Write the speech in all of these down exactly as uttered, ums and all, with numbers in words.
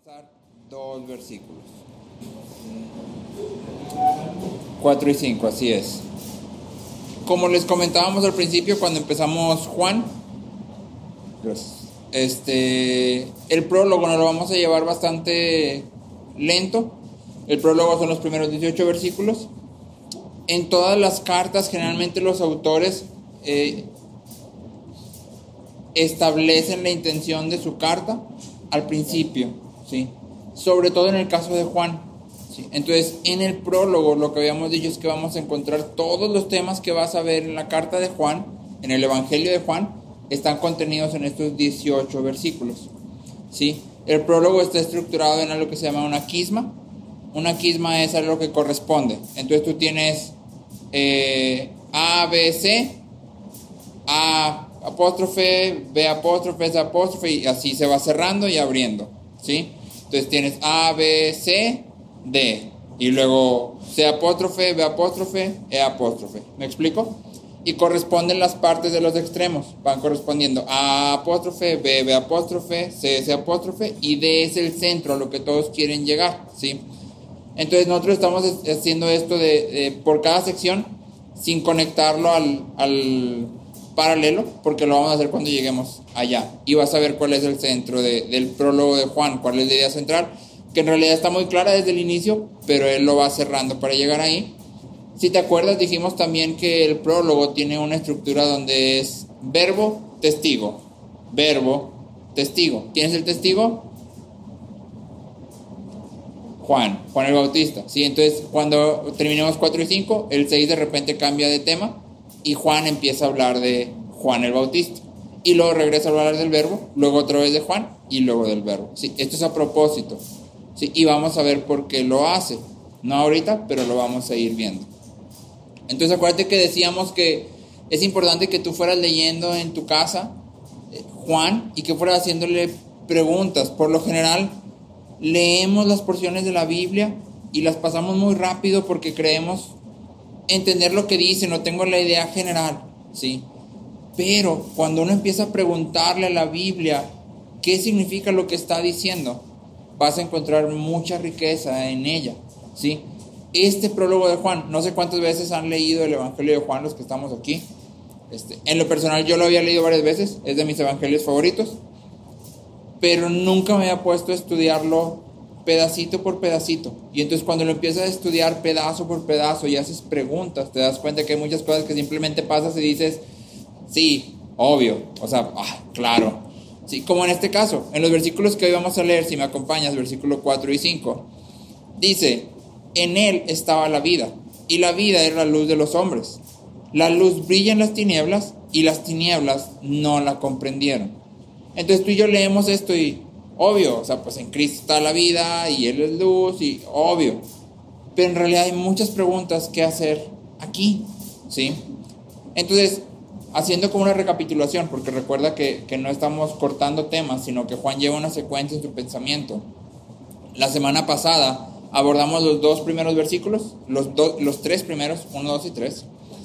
pasar dos versículos. cuatro y cinco, así es. Como les comentábamos al principio cuando empezamos Juan, este, el prólogo nos lo vamos a llevar bastante lento. El prólogo son los primeros dieciocho versículos. En todas las cartas generalmente los autores eh, establecen la intención de su carta al principio, ¿sí? Sobre todo en el caso de Juan, ¿sí? Entonces en el prólogo lo que habíamos dicho es que vamos a encontrar todos los temas que vas a ver en la carta de Juan, en el Evangelio de Juan, están contenidos en estos dieciocho versículos, ¿sí? El prólogo está estructurado en algo que se llama una quisma. Una quisma es algo que corresponde. Entonces tú tienes eh, A, B, C, A apóstrofe, B apóstrofe, S apóstrofe, y así se va cerrando y abriendo, ¿sí? Entonces tienes A, B, C, D, y luego C apóstrofe, B apóstrofe, E apóstrofe. ¿Me explico? Y corresponden las partes de los extremos, van correspondiendo A apóstrofe, B, B apóstrofe, C, C apóstrofe, y D es el centro a lo que todos quieren llegar, ¿sí? Entonces nosotros estamos haciendo esto de, de por cada sección sin conectarlo al, al paralelo, porque lo vamos a hacer cuando lleguemos allá. Y vas a ver cuál es el centro de, del prólogo de Juan, cuál es la idea central, que en realidad está muy clara desde el inicio, pero él lo va cerrando para llegar ahí. Si te acuerdas, dijimos también que el prólogo tiene una estructura donde es verbo, testigo, verbo, testigo. ¿Quién es el testigo? Juan, Juan el Bautista, ¿sí? Entonces cuando terminemos cuatro y cinco, el seis de repente cambia de tema y Juan empieza a hablar de Juan el Bautista y luego regresa a hablar del verbo, luego otra vez de Juan y luego del verbo, ¿sí? Esto es a propósito, ¿sí? Y vamos a ver por qué lo hace, no ahorita, pero lo vamos a ir viendo. Entonces acuérdate que decíamos que es importante que tú fueras leyendo en tu casa eh, Juan y que fueras haciéndole preguntas. Por lo general leemos las porciones de la Biblia y las pasamos muy rápido porque creemos entender lo que dice, no tengo la idea general, ¿sí? Pero cuando uno empieza a preguntarle a la Biblia qué significa lo que está diciendo, vas a encontrar mucha riqueza en ella, ¿sí? Este prólogo de Juan, no sé cuántas veces han leído el Evangelio de Juan los que estamos aquí. Este, en lo personal yo lo había leído varias veces, es de mis evangelios favoritos, pero nunca me había puesto a estudiarlo pedacito por pedacito. Y entonces cuando lo empiezas a estudiar pedazo por pedazo y haces preguntas, te das cuenta que hay muchas cosas que simplemente pasas y dices, sí, obvio, o sea, ah, claro. Sí, como en este caso, en los versículos que hoy vamos a leer, si me acompañas, versículo cuatro y cinco, dice, en él estaba la vida, y la vida era la luz de los hombres. La luz brilla en las tinieblas, y las tinieblas no la comprendieron. Entonces tú y yo leemos esto y obvio, o sea, pues en Cristo está la vida y Él es luz y obvio. Pero en realidad hay muchas preguntas que hacer aquí, ¿sí? Entonces, haciendo como una recapitulación, porque recuerda que, que no estamos cortando temas, sino que Juan lleva una secuencia en su pensamiento. La semana pasada abordamos los dos primeros versículos, los, do, los tres primeros, uno, dos y tres.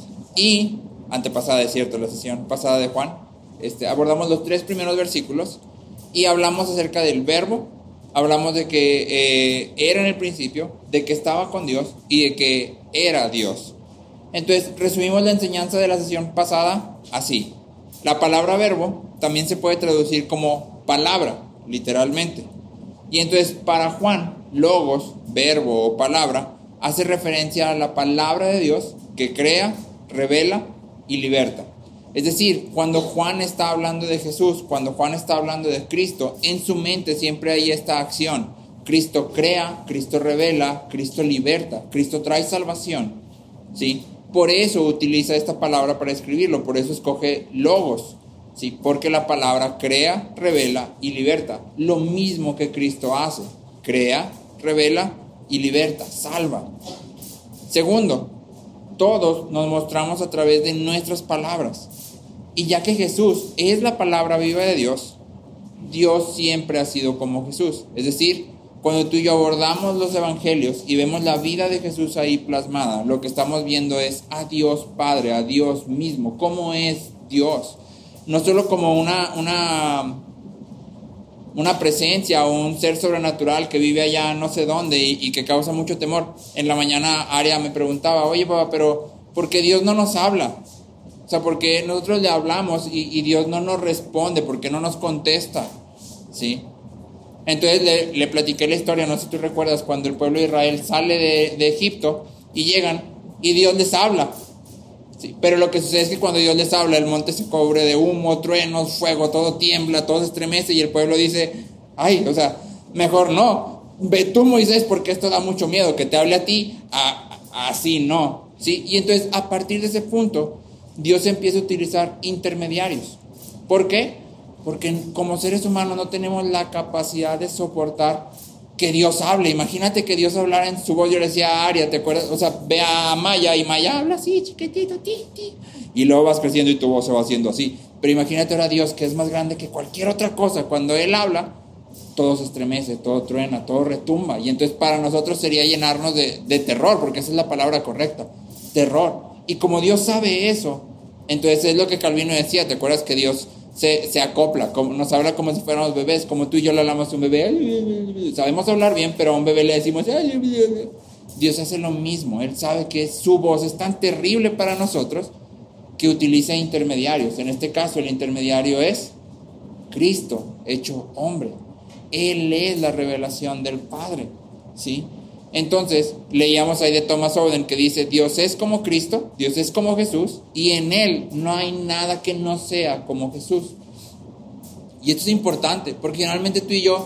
Y, antepasada, es cierto, la sesión pasada de Juan. Este, abordamos los tres primeros versículos y hablamos acerca del verbo, hablamos de que eh, era en el principio, de que estaba con Dios y de que era Dios. Entonces resumimos la enseñanza de la sesión pasada así. La palabra verbo también se puede traducir como palabra, literalmente. Y entonces para Juan, logos, verbo o palabra, hace referencia a la palabra de Dios que crea, revela y liberta. Es decir, cuando Juan está hablando de Jesús, cuando Juan está hablando de Cristo, en su mente siempre hay esta acción. Cristo crea, Cristo revela, Cristo liberta, Cristo trae salvación, ¿sí? Por eso utiliza esta palabra para escribirlo, por eso escoge logos, ¿sí? Porque la palabra crea, revela y liberta. Lo mismo que Cristo hace, crea, revela y liberta, salva. Segundo, todos nos mostramos a través de nuestras palabras. Y ya que Jesús es la palabra viva de Dios, Dios siempre ha sido como Jesús. Es decir, cuando tú y yo abordamos los evangelios y vemos la vida de Jesús ahí plasmada, lo que estamos viendo es a Dios Padre, a Dios mismo. ¿Cómo es Dios? No solo como una, una una presencia o un ser sobrenatural que vive allá no sé dónde y, y que causa mucho temor. En la mañana Aria me preguntaba, oye papá, pero ¿por qué Dios no nos habla? O sea, ¿por qué nosotros le hablamos y, y Dios no nos responde? ¿Por qué no nos contesta? ¿Sí? Entonces le, le platiqué la historia, no sé si tú recuerdas, cuando el pueblo de Israel sale de, de Egipto y llegan y Dios les habla. Sí, pero lo que sucede es que cuando Dios les habla, el monte se cubre de humo, truenos, fuego, todo tiembla, todo se estremece y el pueblo dice, ay, o sea, mejor no, ve tú Moisés porque esto da mucho miedo, que te hable a ti, a, a, así no, ¿sí? Y entonces a partir de ese punto, Dios empieza a utilizar intermediarios. ¿Por qué? Porque como seres humanos no tenemos la capacidad de soportar que Dios hable. Imagínate que Dios hablara en su voz. Yo le decía a Aria, ¿te acuerdas? O sea, ve a Maya y Maya habla así, chiquitito, ti, ti. Y luego vas creciendo y tu voz se va haciendo así. Pero imagínate ahora a Dios, que es más grande que cualquier otra cosa. Cuando Él habla, todo se estremece, todo truena, todo retumba. Y entonces para nosotros sería llenarnos de, de terror, porque esa es la palabra correcta, terror. Y como Dios sabe eso, entonces es lo que Calvino decía, ¿te acuerdas que Dios Se, se acopla, como, nos habla como si fuéramos bebés, como tú y yo le hablamos a un bebé? Sabemos hablar bien, pero a un bebé le decimos, Dios hace lo mismo. Él sabe que su voz es tan terrible para nosotros que utiliza intermediarios. En este caso el intermediario es Cristo hecho hombre. Él es la revelación del Padre, ¿sí? Entonces leíamos ahí de Thomas Oden que dice, Dios es como Cristo, Dios es como Jesús, y en Él no hay nada que no sea como Jesús. Y esto es importante, porque generalmente tú y yo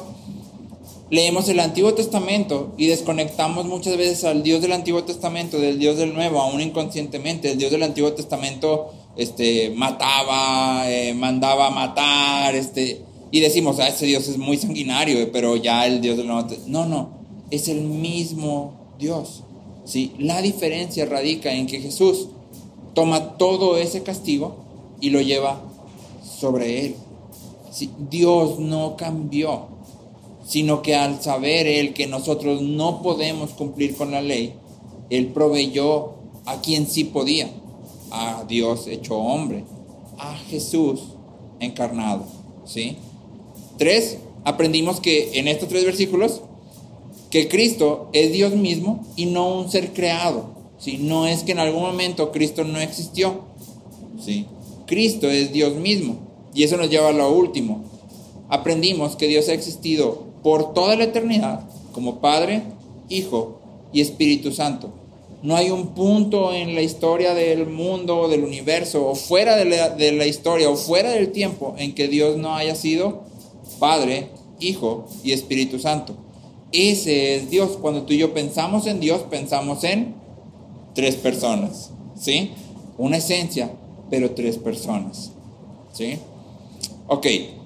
leemos el Antiguo Testamento y desconectamos muchas veces al Dios del Antiguo Testamento del Dios del Nuevo, aún inconscientemente. El Dios del Antiguo Testamento este, mataba, eh, mandaba matar, este, y decimos, ah, ese Dios es muy sanguinario, pero ya el Dios del Nuevo Testamento, no, no. Es el mismo Dios, ¿sí? La diferencia radica en que Jesús toma todo ese castigo y lo lleva sobre Él, ¿sí? Dios no cambió, sino que al saber Él que nosotros no podemos cumplir con la ley, Él proveyó a quien sí podía, a Dios hecho hombre, a Jesús encarnado, ¿sí? Tres, aprendimos que en estos tres versículos que Cristo es Dios mismo y no un ser creado, ¿sí? No es que en algún momento Cristo no existió, ¿sí? Cristo es Dios mismo. Y eso nos lleva a lo último. Aprendimos que Dios ha existido por toda la eternidad como Padre, Hijo y Espíritu Santo. No hay un punto en la historia del mundo, del universo, o fuera de la, de la historia, o fuera del tiempo, en que Dios no haya sido Padre, Hijo y Espíritu Santo. Ese es Dios. Cuando tú y yo pensamos en Dios, pensamos en tres personas, ¿sí? Una esencia, pero tres personas, ¿sí? Ok,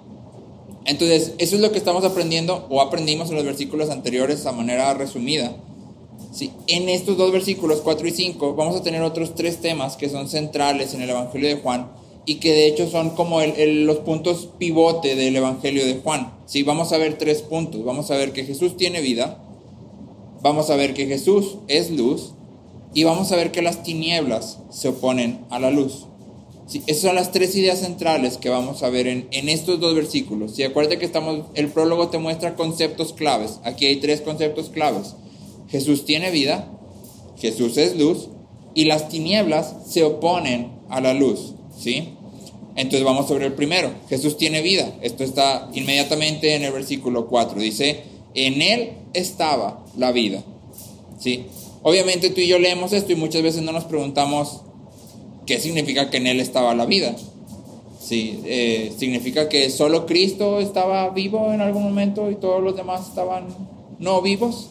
entonces eso es lo que estamos aprendiendo o aprendimos en los versículos anteriores a manera resumida, ¿sí? En estos dos versículos, cuatro y cinco, vamos a tener otros tres temas que son centrales en el Evangelio de Juan y que de hecho son como el, el, los puntos pivote del Evangelio de Juan, ¿sí? Vamos a ver tres puntos. Vamos a ver que Jesús tiene vida, vamos a ver que Jesús es luz y vamos a ver que las tinieblas se oponen a la luz, ¿sí? Esas son las tres ideas centrales que vamos a ver en, en estos dos versículos. ¿Sí? Acuérdate que estamos, el prólogo te muestra conceptos claves. Aquí hay tres conceptos claves. Jesús tiene vida, Jesús es luz y las tinieblas se oponen a la luz, ¿sí? Entonces vamos sobre el primero. Jesús tiene vida. Esto está inmediatamente en el versículo cuatro. Dice, en Él estaba la vida, ¿sí? Obviamente tú y yo leemos esto y muchas veces no nos preguntamos qué significa que en Él estaba la vida, ¿sí? Eh, ¿Significa que solo Cristo estaba vivo en algún momento y todos los demás estaban no vivos?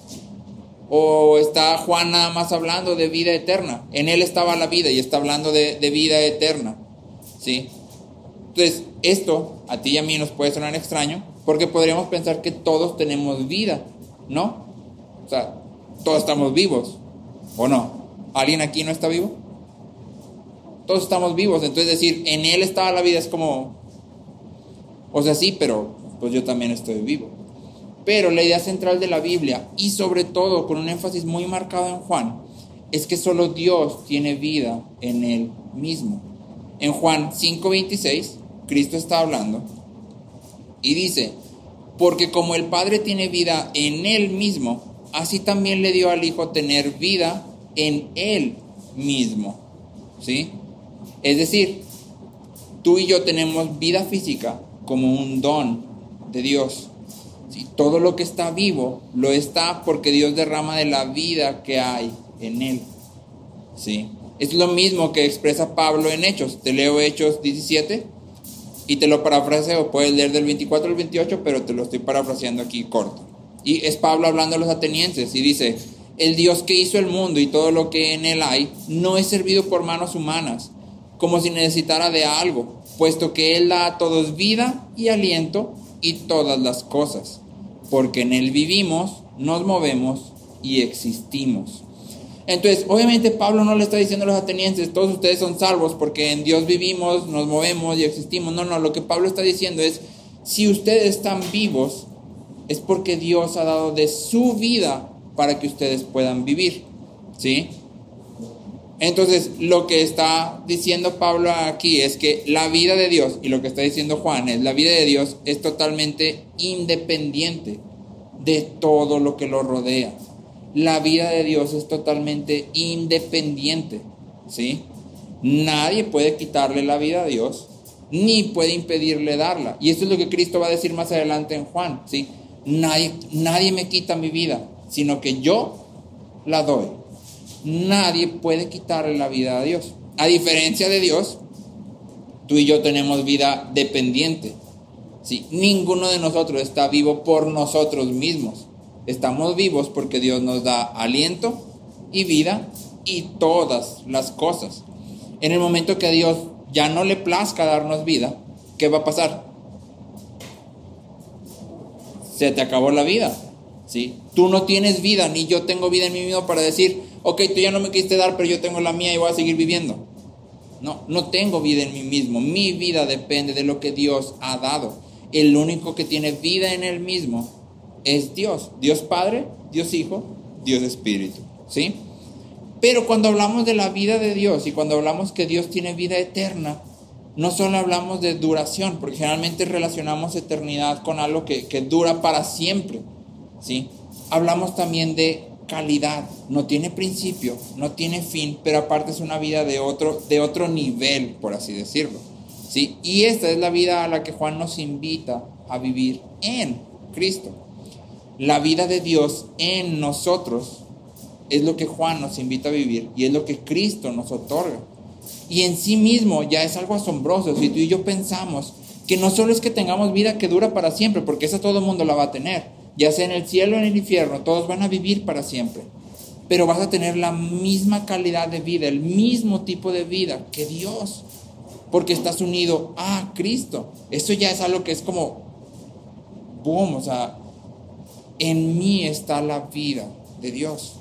¿O está Juan nada más hablando de vida eterna? En Él estaba la vida y está hablando de, de vida eterna, ¿sí? Entonces, esto a ti y a mí nos puede sonar extraño porque podríamos pensar que todos tenemos vida, ¿no? O sea, todos estamos vivos, ¿o no? ¿Alguien aquí no está vivo? Todos estamos vivos, entonces decir, en Él estaba la vida es como, o sea, sí, pero pues yo también estoy vivo. Pero la idea central de la Biblia, y sobre todo con un énfasis muy marcado en Juan, es que solo Dios tiene vida en Él mismo. En Juan cinco veintiséis, Cristo está hablando y dice, Porque como el Padre tiene vida en Él mismo, así también le dio al Hijo tener vida en Él mismo. ¿Sí? Es decir, tú y yo tenemos vida física como un don de Dios. ¿Sí? Todo lo que está vivo lo está porque Dios derrama de la vida que hay en Él. ¿Sí? Es lo mismo que expresa Pablo en Hechos. Te leo Hechos diecisiete y te lo parafraseo. Puedes leer del veinticuatro al veintiocho, pero te lo estoy parafraseando aquí corto. Y es Pablo hablando a los atenienses y dice: el Dios que hizo el mundo y todo lo que en él hay no es servido por manos humanas, como si necesitara de algo, puesto que Él da a todos vida y aliento y todas las cosas, porque en Él vivimos, nos movemos y existimos. Entonces, obviamente Pablo no le está diciendo a los atenienses: todos ustedes son salvos porque en Dios vivimos, nos movemos y existimos. No, no, lo que Pablo está diciendo es: si ustedes están vivos, es porque Dios ha dado de su vida para que ustedes puedan vivir. ¿Sí? Entonces, lo que está diciendo Pablo aquí es que la vida de Dios, y lo que está diciendo Juan es: la vida de Dios es totalmente independiente de todo lo que lo rodea. La vida de Dios es totalmente independiente, ¿sí? Nadie puede quitarle la vida a Dios, ni puede impedirle darla. Y eso es lo que Cristo va a decir más adelante en Juan, ¿sí? Nadie, nadie me quita mi vida, sino que yo la doy. Nadie puede quitarle la vida a Dios. A diferencia de Dios, tú y yo tenemos vida dependiente, ¿sí? Ninguno de nosotros está vivo por nosotros mismos. Estamos vivos porque Dios nos da aliento y vida y todas las cosas. En el momento que a Dios ya no le plazca darnos vida, ¿qué va a pasar? Se te acabó la vida, ¿sí? Tú no tienes vida, ni yo tengo vida en mí mismo para decir: ok, tú ya no me quisiste dar, pero yo tengo la mía y voy a seguir viviendo. No, no tengo vida en mí mismo. Mi vida depende de lo que Dios ha dado. El único que tiene vida en Él mismo es Dios. Dios Padre, Dios Hijo, Dios Espíritu, ¿sí? Pero cuando hablamos de la vida de Dios y cuando hablamos que Dios tiene vida eterna, no solo hablamos de duración, porque generalmente relacionamos eternidad con algo que, que dura para siempre, ¿sí? Hablamos también de calidad. No tiene principio, no tiene fin, pero aparte es una vida de otro, de otro nivel, por así decirlo, ¿sí? Y esta es la vida a la que Juan nos invita a vivir en Cristo. La vida de Dios en nosotros es lo que Juan nos invita a vivir y es lo que Cristo nos otorga. Y en sí mismo ya es algo asombroso si tú y yo pensamos que no solo es que tengamos vida que dura para siempre, porque esa todo el mundo la va a tener, ya sea en el cielo o en el infierno, todos van a vivir para siempre, pero vas a tener la misma calidad de vida, el mismo tipo de vida que Dios, porque estás unido a Cristo. Eso ya es algo que es como boom, o sea, en mí está la vida de Dios.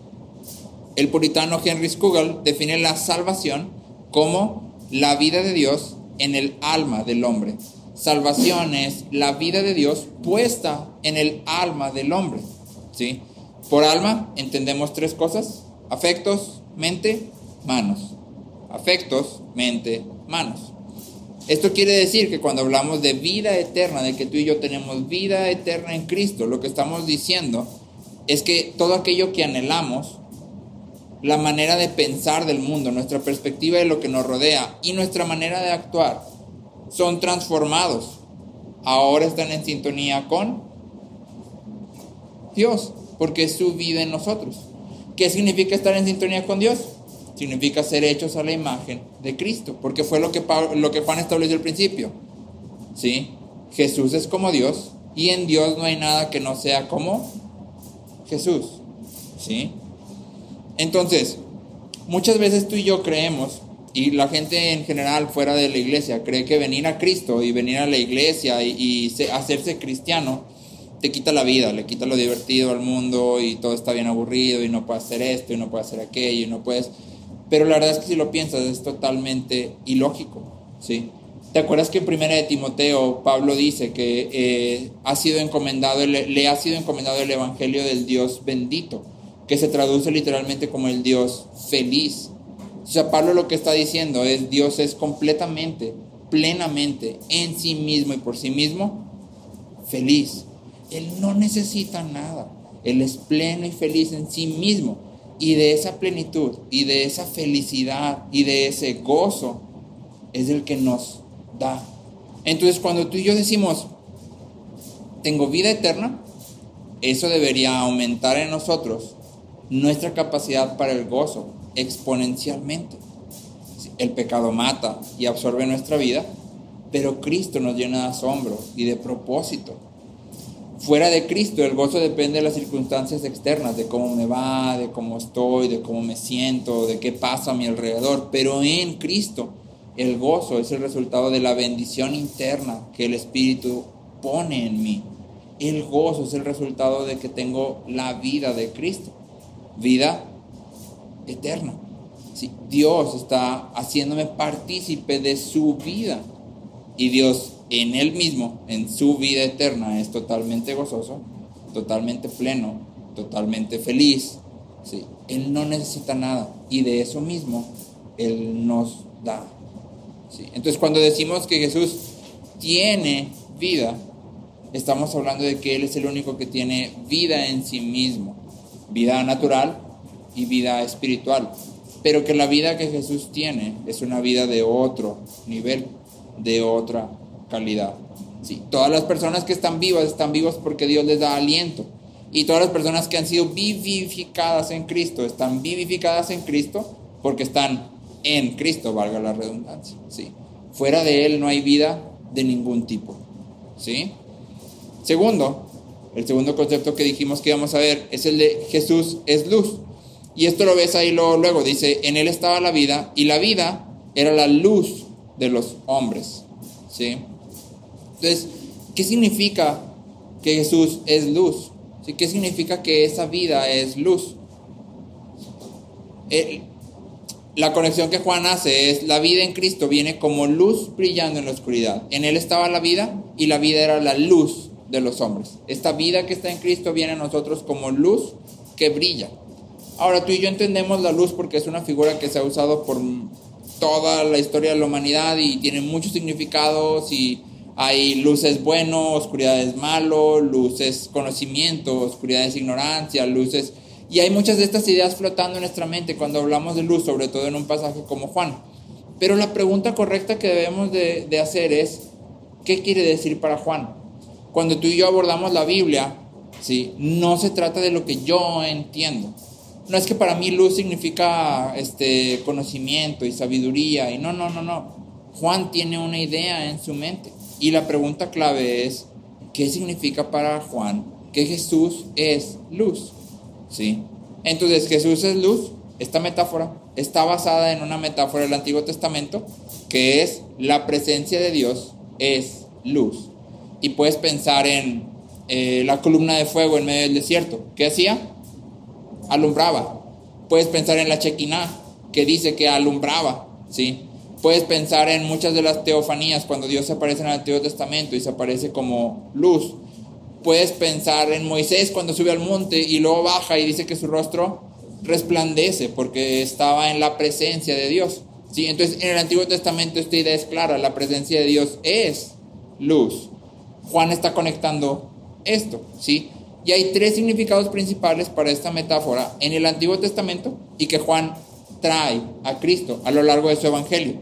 El puritano Henry Scougal define la salvación como la vida de Dios en el alma del hombre. Salvación es la vida de Dios puesta en el alma del hombre, ¿sí? Por alma entendemos tres cosas: afectos, mente, manos. Afectos, mente, manos. Esto quiere decir que cuando hablamos de vida eterna, de que tú y yo tenemos vida eterna en Cristo, lo que estamos diciendo es que todo aquello que anhelamos, la manera de pensar del mundo, nuestra perspectiva de lo que nos rodea y nuestra manera de actuar son transformados. Ahora están en sintonía con Dios, porque es su vida en nosotros. ¿Qué significa estar en sintonía con Dios? Significa ser hechos a la imagen de Cristo, porque fue lo que, Pablo, lo que Juan estableció al principio, ¿sí? Jesús es como Dios y en Dios no hay nada que no sea como Jesús, ¿sí? Entonces, muchas veces tú y yo creemos, y la gente en general fuera de la iglesia cree que venir a Cristo y venir a la iglesia y, y se, hacerse cristiano te quita la vida, le quita lo divertido al mundo y todo está bien aburrido y no puedes hacer esto y no puedes hacer aquello y no puedes... Pero la verdad es que si lo piensas es totalmente ilógico, ¿sí? ¿Te acuerdas que en primera de Timoteo Pablo dice que eh, ha sido encomendado el, le ha sido encomendado el evangelio del Dios bendito, que se traduce literalmente como el Dios feliz? O sea, Pablo lo que está diciendo es: Dios es completamente, plenamente, en sí mismo y por sí mismo feliz. Él no necesita nada. Él es pleno y feliz en sí mismo. Y de esa plenitud, y de esa felicidad, y de ese gozo, es el que nos da. Entonces, cuando tú y yo decimos, tengo vida eterna, eso debería aumentar en nosotros nuestra capacidad para el gozo exponencialmente. El pecado mata y absorbe nuestra vida, pero Cristo nos llena de asombro y de propósito. Fuera de Cristo, el gozo depende de las circunstancias externas, de cómo me va, de cómo estoy, de cómo me siento, de qué pasa a mi alrededor. Pero en Cristo, el gozo es el resultado de la bendición interna que el Espíritu pone en mí. El gozo es el resultado de que tengo la vida de Cristo, vida eterna. Sí, Dios está haciéndome partícipe de su vida, y Dios en Él mismo, en su vida eterna, es totalmente gozoso, totalmente pleno, totalmente feliz. Sí, Él no necesita nada, y de eso mismo Él nos da. Sí, entonces, cuando decimos que Jesús tiene vida, estamos hablando de que Él es el único que tiene vida en sí mismo, vida natural y vida espiritual, pero que la vida que Jesús tiene es una vida de otro nivel, de otra calidad. Sí, todas las personas que están vivas están vivas porque Dios les da aliento, y todas las personas que han sido vivificadas en Cristo están vivificadas en Cristo porque están en Cristo, valga la redundancia. Sí, fuera de Él no hay vida de ningún tipo. ¿Sí? Segundo, el segundo concepto que dijimos que íbamos a ver es el de Jesús es luz. Y esto lo ves ahí luego, luego dice, en Él estaba la vida, y la vida era la luz de los hombres. ¿Sí? Entonces, ¿qué significa que Jesús es luz? ¿Sí? ¿Qué significa que esa vida es luz? El, la conexión que Juan hace es, la vida en Cristo viene como luz brillando en la oscuridad. En Él estaba la vida, y la vida era la luz de los hombres. Esta vida que está en Cristo viene a nosotros como luz que brilla. Ahora, tú y yo entendemos la luz porque es una figura que se ha usado por toda la historia de la humanidad y tiene muchos significados, y hay luz es bueno, oscuridad es malo, luz es conocimiento, oscuridad es ignorancia, luz es... Y hay muchas de estas ideas flotando en nuestra mente cuando hablamos de luz, sobre todo en un pasaje como Juan. Pero la pregunta correcta que debemos de, de hacer es, ¿qué quiere decir para Juan? Cuando tú y yo abordamos la Biblia, ¿sí?, no se trata de lo que yo entiendo. No es que para mí luz significa este, conocimiento y sabiduría. Y no, no, no, no. Juan tiene una idea en su mente. Y la pregunta clave es, ¿qué significa para Juan que Jesús es luz? ¿Sí? Entonces, Jesús es luz. Esta metáfora está basada en una metáfora del Antiguo Testamento, que es la presencia de Dios es luz. Y puedes pensar en eh, la columna de fuego en medio del desierto. ¿Qué hacía? Alumbraba. Puedes pensar en la Shekinah, que dice que alumbraba, ¿sí? Puedes pensar en muchas de las teofanías, cuando Dios se aparece en el Antiguo Testamento y se aparece como luz. Puedes pensar en Moisés cuando sube al monte y luego baja y dice que su rostro resplandece porque estaba en la presencia de Dios, ¿sí? Entonces, en el Antiguo Testamento esta idea es clara, la presencia de Dios es luz. Juan está conectando esto, ¿sí? Y hay tres significados principales para esta metáfora en el Antiguo Testamento y que Juan trae a Cristo a lo largo de su evangelio.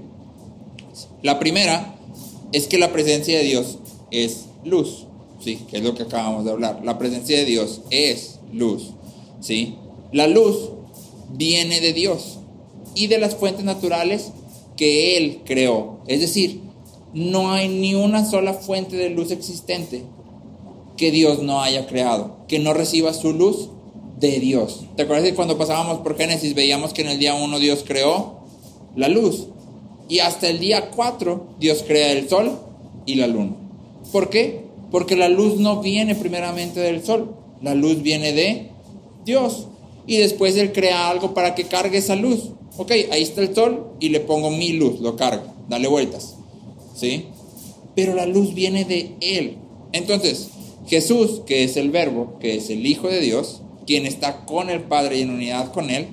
La primera es que la presencia de Dios es luz, ¿sí? Que es lo que acabamos de hablar. La presencia de Dios es luz, ¿sí? La luz viene de Dios y de las fuentes naturales que Él creó. Es decir, no hay ni una sola fuente de luz existente que Dios no haya creado, que no reciba su luz de Dios. ¿Te acuerdas que cuando pasábamos por Génesis veíamos que en el día uno Dios creó la luz? Y hasta el día cuatro Dios crea el sol y la luna. ¿Por qué? Porque la luz no viene primeramente del sol. La luz viene de Dios. Y después Él crea algo para que cargue esa luz. Ok, ahí está el sol y le pongo mi luz, lo cargo, dale vueltas, ¿sí? Pero la luz viene de Él. Entonces, Jesús, que es el Verbo, que es el Hijo de Dios, quien está con el Padre y en unidad con Él,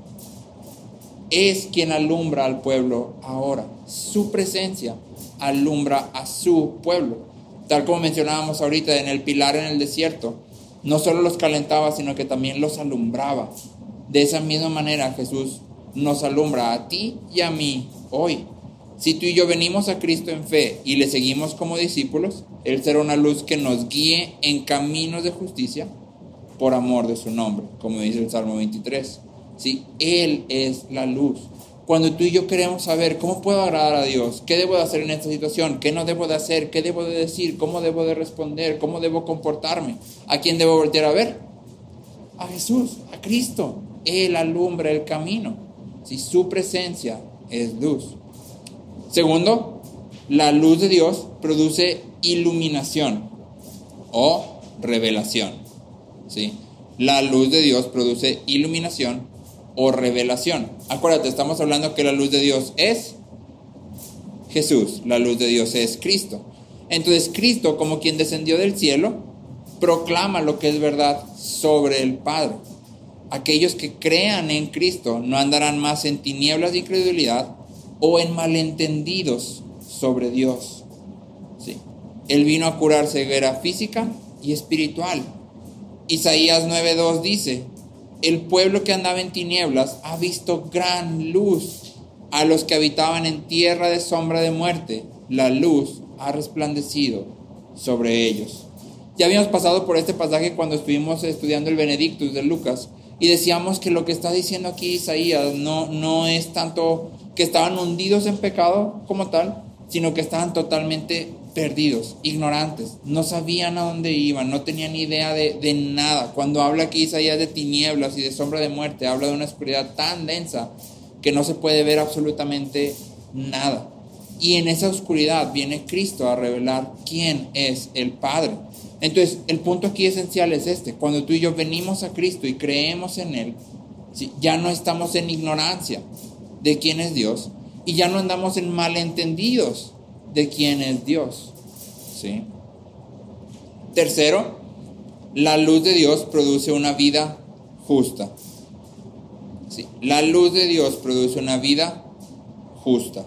es quien alumbra al pueblo ahora. Su presencia alumbra a su pueblo. Tal como mencionábamos ahorita en el pilar en el desierto, no solo los calentaba, sino que también los alumbraba. De esa misma manera Jesús nos alumbra a ti y a mí hoy. Si tú y yo venimos a Cristo en fe y le seguimos como discípulos, Él será una luz que nos guíe en caminos de justicia por amor de su nombre, como dice el Salmo veintitrés. ¿Sí? Él es la luz. Cuando tú y yo queremos saber cómo puedo agradar a Dios, qué debo de hacer en esta situación, qué no debo de hacer, qué debo de decir, cómo debo de responder, cómo debo comportarme, ¿a quién debo voltear a ver? A Jesús, a Cristo. Él alumbra el camino. ¿Sí? Su presencia es luz. Segundo, la luz de Dios produce iluminación o revelación. ¿Sí? La luz de Dios produce iluminación o revelación. Acuérdate, estamos hablando que la luz de Dios es Jesús, la luz de Dios es Cristo. Entonces Cristo, como quien descendió del cielo, proclama lo que es verdad sobre el Padre. Aquellos que crean en Cristo no andarán más en tinieblas de incredulidad o en malentendidos sobre Dios. ¿Sí? Él vino a curar ceguera física y espiritual. Isaías nueve dos dice: el pueblo que andaba en tinieblas ha visto gran luz. A los que habitaban en tierra de sombra de muerte, la luz ha resplandecido sobre ellos. Ya habíamos pasado por este pasaje cuando estuvimos estudiando el Benedictus de Lucas y decíamos que lo que está diciendo aquí Isaías no, no es tanto que estaban hundidos en pecado como tal, sino que estaban totalmente perdidos, ignorantes, no sabían a dónde iban, no tenían ni idea de, de nada. Cuando habla aquí Isaías de tinieblas y de sombra de muerte, habla de una oscuridad tan densa que no se puede ver absolutamente nada. Y en esa oscuridad viene Cristo a revelar quién es el Padre. Entonces, el punto aquí esencial es este: cuando tú y yo venimos a Cristo y creemos en Él, ¿sí? Ya no estamos en ignorancia de quién es Dios y ya no andamos en malentendidos de quién es Dios. ¿Sí? Tercero, la luz de Dios produce una vida justa. ¿Sí? La luz de Dios produce una vida justa.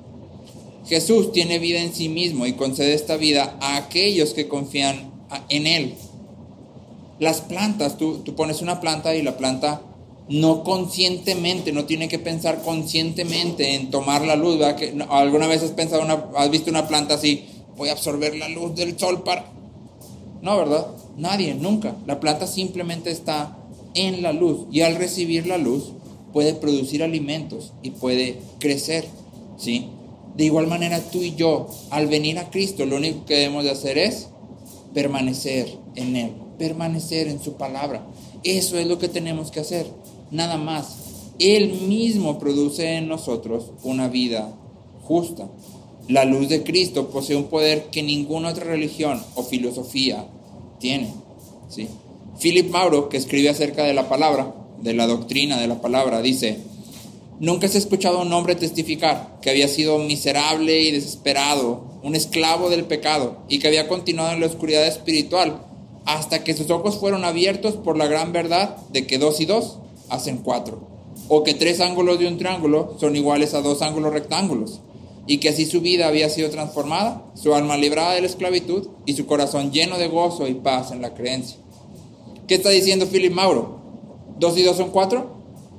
Jesús tiene vida en sí mismo y concede esta vida a aquellos que confían en Él. Las plantas, tú, tú pones una planta y la planta no conscientemente, no tiene que pensar conscientemente en tomar la luz, ¿verdad? Que, no, ¿alguna vez has pensado, una, has visto una planta así, voy a absorber la luz del sol para...? No, ¿verdad? Nadie, nunca. La planta simplemente está en la luz y al recibir la luz puede producir alimentos y puede crecer, ¿sí? De igual manera tú y yo, al venir a Cristo, lo único que debemos de hacer es permanecer en Él, permanecer en su palabra. Eso es lo que tenemos que hacer, nada más. Él mismo produce en nosotros una vida justa. La luz de Cristo posee un poder que ninguna otra religión o filosofía tiene, ¿sí? Philip Mauro, que escribe acerca de la palabra, de la doctrina de la palabra, dice: nunca se ha escuchado a un hombre testificar que había sido miserable y desesperado, un esclavo del pecado, y que había continuado en la oscuridad espiritual hasta que sus ojos fueron abiertos por la gran verdad de que dos y dos hacen cuatro, o que tres ángulos de un triángulo son iguales a dos ángulos rectángulos, y que así su vida había sido transformada, su alma librada de la esclavitud y su corazón lleno de gozo y paz en la creencia. ¿Qué está diciendo Philip Mauro? ¿Dos y dos son cuatro?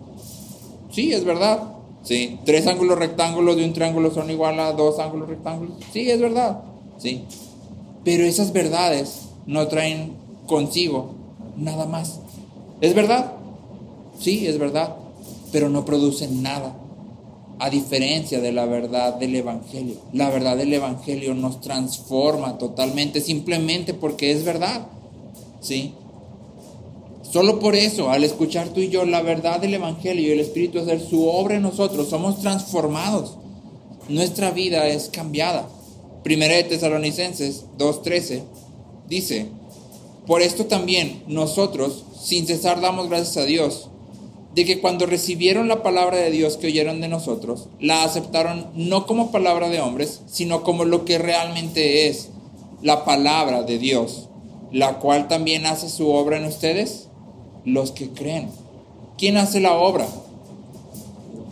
Sí, es verdad. Sí. ¿Tres ángulos rectángulos de un triángulo son igual a dos ángulos rectángulos? Sí, es verdad. Sí. Pero esas verdades no traen consigo nada más. ¿Es verdad? Sí, es verdad. Pero no producen nada. A diferencia de la verdad del Evangelio. La verdad del Evangelio nos transforma totalmente, simplemente porque es verdad. ¿Sí? Solo por eso, al escuchar tú y yo la verdad del Evangelio y el Espíritu hacer su obra en nosotros, somos transformados. Nuestra vida es cambiada. Primera de Tesalonicenses dos trece dice: por esto también nosotros, sin cesar, damos gracias a Dios, de que cuando recibieron la palabra de Dios que oyeron de nosotros, la aceptaron no como palabra de hombres, sino como lo que realmente es, la palabra de Dios, la cual también hace su obra en ustedes, los que creen. ¿Quién hace la obra?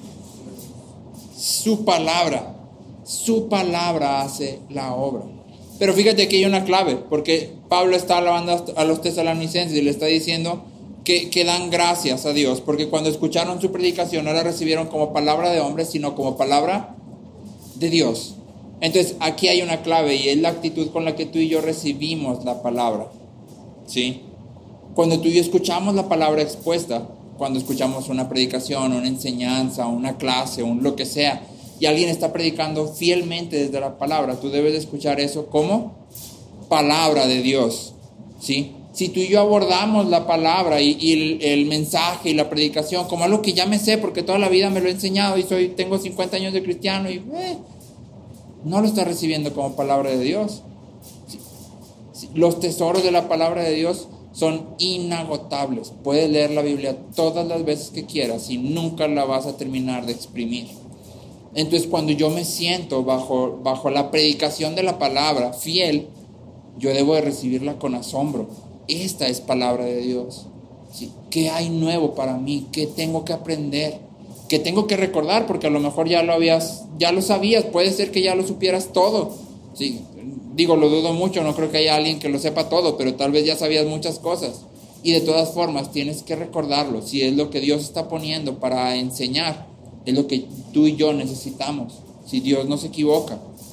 Su palabra. Su palabra hace la obra. Pero fíjate que hay una clave, porque Pablo está alabando a los tesalonicenses y le está diciendo que, que dan gracias a Dios, porque cuando escucharon su predicación no la recibieron como palabra de hombre, sino como palabra de Dios. Entonces aquí hay una clave, y es la actitud con la que tú y yo recibimos la palabra, ¿sí? Cuando tú y yo escuchamos la palabra expuesta, cuando escuchamos una predicación, una enseñanza, una clase, un lo que sea, y alguien está predicando fielmente desde la palabra, tú debes de escuchar eso como palabra de Dios, ¿sí? Si tú y yo abordamos la palabra y, y el, el mensaje y la predicación como algo que ya me sé porque toda la vida me lo he enseñado y soy, tengo cincuenta años de cristiano y eh, no lo estás recibiendo como palabra de Dios. Sí, sí, los tesoros de la palabra de Dios son inagotables. Puedes leer la Biblia todas las veces que quieras y nunca la vas a terminar de exprimir. Entonces, cuando yo me siento bajo, bajo la predicación de la palabra fiel, yo debo de recibirla con asombro. Esta es palabra de Dios, ¿sí? ¿Qué hay nuevo para mí? ¿Qué tengo que aprender? ¿Qué tengo que recordar? Porque a lo mejor ya lo habías, ya lo sabías. Puede ser que ya lo supieras todo, ¿sí? Digo, lo dudo mucho, no creo que haya alguien que lo sepa todo, pero tal vez ya sabías muchas cosas. Y de todas formas tienes que recordarlo. Si es lo que Dios está poniendo para enseñar, es lo que tú y yo necesitamos. Si Dios no se equivoca.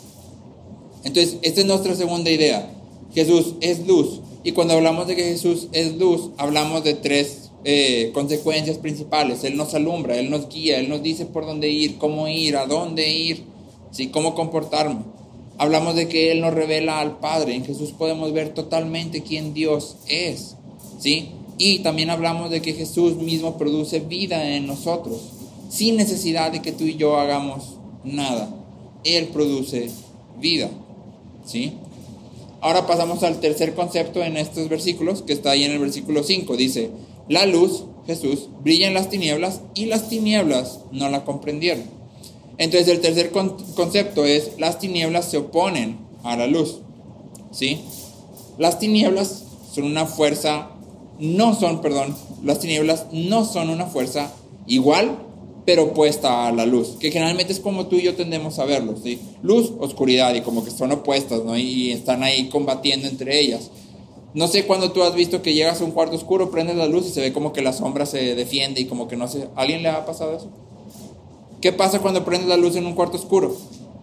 Entonces, esta es nuestra segunda idea. Jesús es luz. Y cuando hablamos de que Jesús es luz, hablamos de tres eh, consecuencias principales. Él nos alumbra, Él nos guía, Él nos dice por dónde ir, cómo ir, a dónde ir, ¿sí? Cómo comportarme. Hablamos de que Él nos revela al Padre. En Jesús podemos ver totalmente quién Dios es, ¿sí? Y también hablamos de que Jesús mismo produce vida en nosotros, sin necesidad de que tú y yo hagamos nada. Él produce vida, ¿sí? Ahora pasamos al tercer concepto en estos versículos, que está ahí en el versículo cinco. Dice, la luz, Jesús, brilla en las tinieblas y las tinieblas no la comprendieron. Entonces el tercer con- concepto es, las tinieblas se oponen a la luz, ¿sí? Las tinieblas son una fuerza, no son, perdón, las tinieblas no son una fuerza igual, pero opuesta a la luz, que generalmente es como tú y yo tendemos a verlo, ¿sí? Luz, oscuridad, y como que son opuestas, ¿no? Y están ahí combatiendo entre ellas. No sé cuándo tú has visto que llegas a un cuarto oscuro, prendes la luz y se ve como que la sombra se defiende y como que no sé, ¿a alguien le ha pasado eso? ¿Qué pasa cuando prendes la luz en un cuarto oscuro?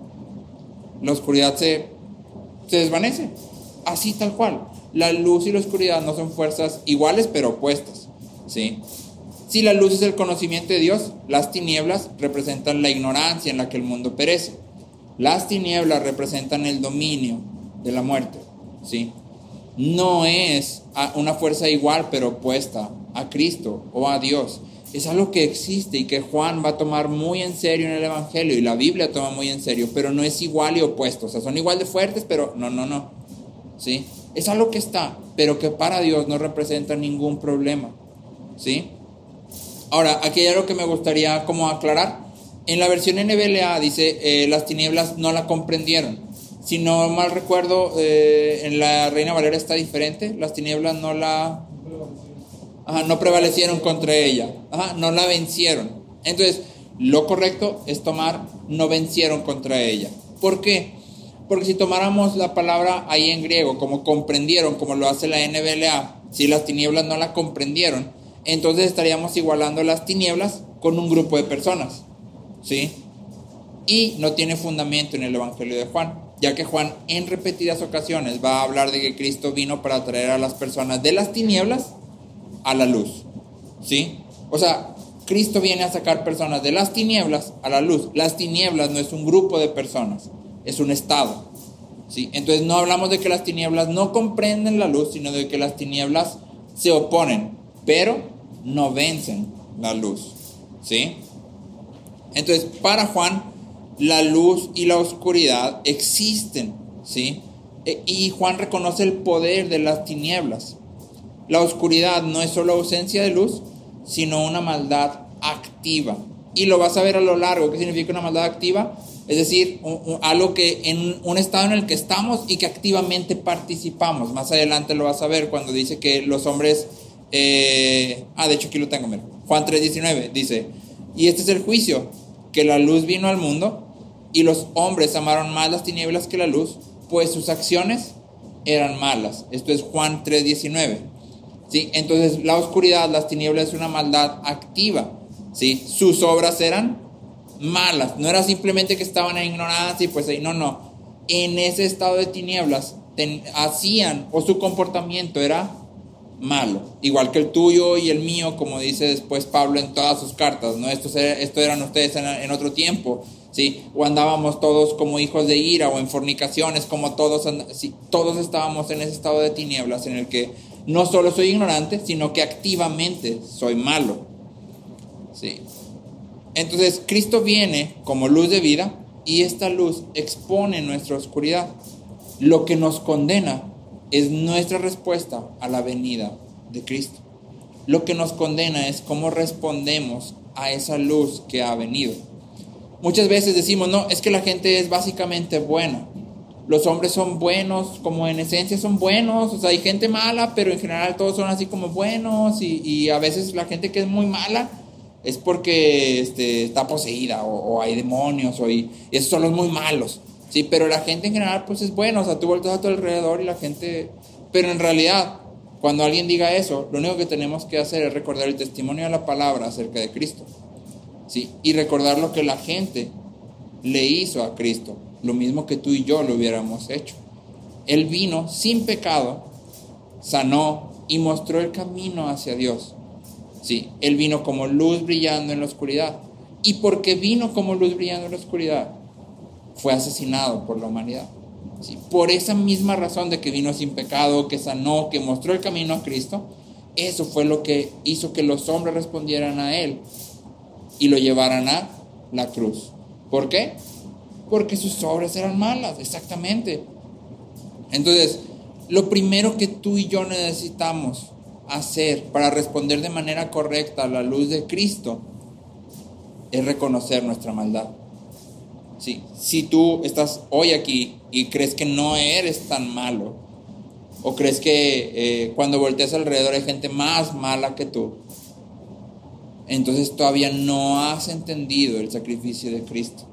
La oscuridad se, se desvanece, así tal cual. La luz y la oscuridad no son fuerzas iguales, pero opuestas, ¿sí? Si la luz es el conocimiento de Dios, las tinieblas representan la ignorancia en la que el mundo perece. Las tinieblas representan el dominio de la muerte, ¿sí? No es una fuerza igual pero opuesta a Cristo o a Dios. Es algo que existe y que Juan va a tomar muy en serio en el Evangelio y la Biblia toma muy en serio, pero no es igual y opuesto. O sea, son igual de fuertes, pero no, no, no, ¿sí? Es algo que está, pero que para Dios no representa ningún problema, ¿sí? Ahora, aquí hay algo que me gustaría como aclarar. En la versión N B L A dice, eh, las tinieblas no la comprendieron. Si no mal recuerdo, eh, en la Reina Valera está diferente. Las tinieblas no la... Ajá, no prevalecieron contra ella. Ajá, no la vencieron. Entonces, lo correcto es tomar, no vencieron contra ella. ¿Por qué? Porque si tomáramos la palabra ahí en griego, como comprendieron, como lo hace la N B L A, si las tinieblas no la comprendieron, entonces estaríamos igualando las tinieblas con un grupo de personas, ¿sí? Y no tiene fundamento en el Evangelio de Juan, ya que Juan en repetidas ocasiones va a hablar de que Cristo vino para traer a las personas de las tinieblas a la luz, ¿sí? O sea, Cristo viene a sacar personas de las tinieblas a la luz. Las tinieblas no es un grupo de personas, es un estado, ¿sí? Entonces no hablamos de que las tinieblas no comprenden la luz, sino de que las tinieblas se oponen, pero no vencen la luz, ¿sí? Entonces, para Juan, la luz y la oscuridad existen, ¿sí? Y Juan reconoce el poder de las tinieblas. La oscuridad no es solo ausencia de luz, sino una maldad activa. Y lo vas a ver a lo largo. ¿Qué significa una maldad activa? Es decir, un, un, algo que en un estado en el que estamos y que activamente participamos. Más adelante lo vas a ver cuando dice que los hombres... Eh, ah, de hecho aquí lo tengo, mira. Juan tres diecinueve dice, y este es el juicio, que la luz vino al mundo y los hombres amaron más las tinieblas que la luz, pues sus acciones eran malas. Esto es Juan tres diecinueve. ¿Sí? Entonces la oscuridad, las tinieblas, es una maldad activa. ¿Sí? Sus obras eran malas. No era simplemente que estaban en ignorancia y pues ahí, no, no. En ese estado de tinieblas ten, hacían, o su comportamiento era malo, igual que el tuyo y el mío, como dice después Pablo en todas sus cartas, ¿no? Estos, esto eran ustedes en, en otro tiempo, ¿sí? O andábamos todos como hijos de ira, o en fornicaciones, como todos, ¿sí? Todos estábamos en ese estado de tinieblas en el que no solo soy ignorante, sino que activamente soy malo, ¿sí? Entonces Cristo viene como luz de vida, y esta luz expone nuestra oscuridad. Lo que nos condena es nuestra respuesta a la venida de Cristo. Lo que nos condena es cómo respondemos a esa luz que ha venido. Muchas veces decimos, no, es que la gente es básicamente buena. Los hombres son buenos, como en esencia son buenos. O sea, hay gente mala, pero en general todos son así como buenos. Y, y a veces la gente que es muy mala es porque este, está poseída, o, o hay demonios, o y, y esos son los muy malos. Sí, pero la gente en general pues es buena. O sea, tú volteas a tu alrededor y la gente... Pero en realidad, cuando alguien diga eso, lo único que tenemos que hacer es recordar el testimonio de la palabra acerca de Cristo, ¿sí? Y recordar lo que la gente le hizo a Cristo, lo mismo que tú y yo lo hubiéramos hecho. Él vino sin pecado, sanó y mostró el camino hacia Dios, ¿sí? Él vino como luz brillando en la oscuridad. Y porque vino como luz brillando en la oscuridad, fue asesinado por la humanidad, ¿sí? Por esa misma razón de que vino sin pecado, que sanó, que mostró el camino a Cristo, eso fue lo que hizo que los hombres respondieran a Él y lo llevaran a la cruz. ¿Por qué? Porque sus obras eran malas, exactamente. Entonces, lo primero que tú y yo necesitamos hacer para responder de manera correcta a la luz de Cristo es reconocer nuestra maldad. Sí, si tú estás hoy aquí y crees que no eres tan malo, o crees que eh, cuando volteas alrededor hay gente más mala que tú, entonces todavía no has entendido el sacrificio de Cristo.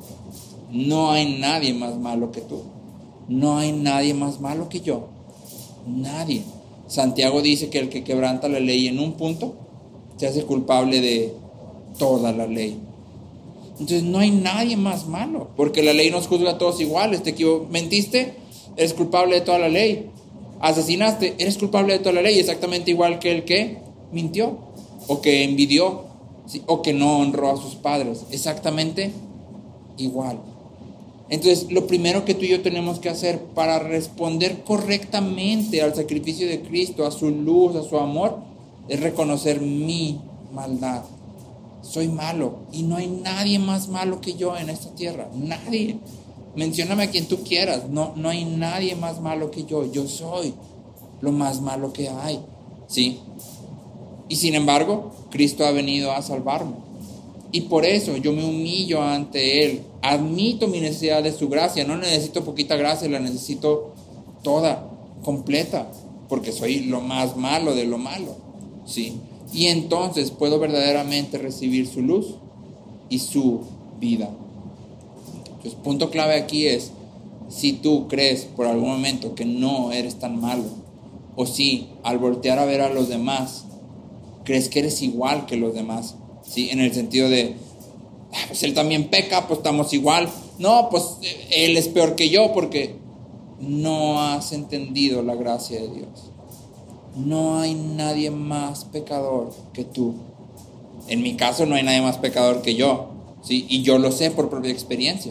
No hay nadie más malo que tú. No hay nadie más malo que yo. Nadie. Santiago dice que el que quebranta la ley en un punto se hace culpable de toda la ley. Entonces no hay nadie más malo, porque la ley nos juzga a todos iguales. Te equivo- mentiste, eres culpable de toda la ley. Asesinaste, eres culpable de toda la ley, exactamente igual que el que mintió, o que envidió, ¿sí? O que no honró a sus padres, exactamente igual. Entonces lo primero que tú y yo tenemos que hacer para responder correctamente al sacrificio de Cristo, a su luz, a su amor, es reconocer mi maldad. Soy malo y no hay nadie más malo que yo en esta tierra. Nadie. Mencióname a quien tú quieras. No, no hay nadie más malo que yo. Yo soy lo más malo que hay. ¿Sí? Y sin embargo, Cristo ha venido a salvarme. Y por eso yo me humillo ante Él. Admito mi necesidad de su gracia. No necesito poquita gracia, la necesito toda, completa. Porque soy lo más malo de lo malo. ¿Sí? Y entonces puedo verdaderamente recibir su luz y su vida. Entonces, punto clave aquí es, si tú crees por algún momento que no eres tan malo, o si al voltear a ver a los demás, crees que eres igual que los demás, ¿sí? En el sentido de, ah, pues él también peca, pues estamos igual. No, pues él es peor que yo, porque no has entendido la gracia de Dios. No hay nadie más pecador que tú. En mi caso no hay nadie más pecador que yo, ¿sí? Y yo lo sé por propia experiencia.